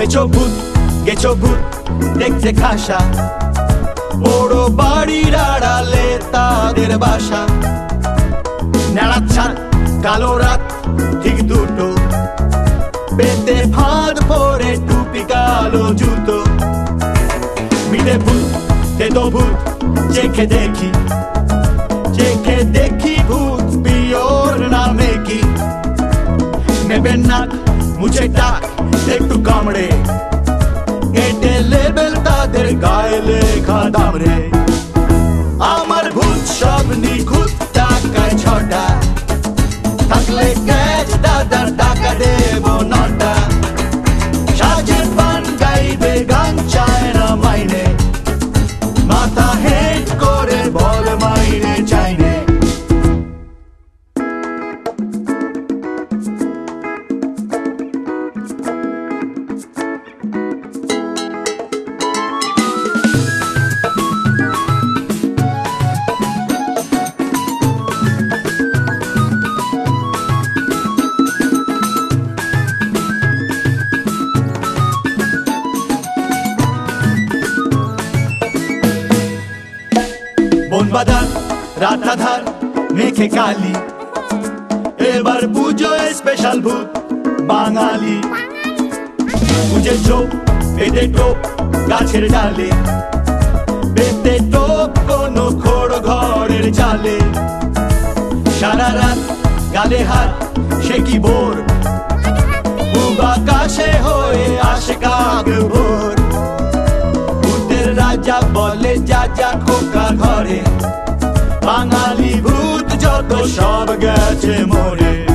গেছো ভূত দেখতে খাসা, বড় বাড়ির আড়ালে তাদের বাসা। নেড়া ছাদ কালো রাত ঠিক দুটো, পেতে ফাঁদ পরে টুপি কালো জুতো। মিলে ভূত তেতো ভূত চেখে দেখি ভূত পিওর নামে কি। নেবে নাক মুছে টাক একটু কামড়ে, এটে লেবেল তাদের গায়ে লেখা দামড়ে। আমার ভূত সব নিখুঁত টাকায় ছটা, থাকলে ক্যাচ দাদার টাকা দেব নটা। সাজের পান গাইবে গান চায় না মাইনে, মাথা হেট করে বল মাইনে চাইনে। বনবাদান রাত আধার মেখে কালি, এবার পুজোয় স্পেশাল ভূত বাঙালি। পুজোর চোখ পেটে টোপ গাছের ডালে, পেটে টোপ কোনো খোড় ঘরের চালে। সারা রাত গালে হাত সে কি ভোর, পূব আকাশে হয়ে আসে কাক ভোর। ভূতের রাজা বলে যা যা খোকা ঘরে, বাঙালি ভূত যত সব গেছে মরে।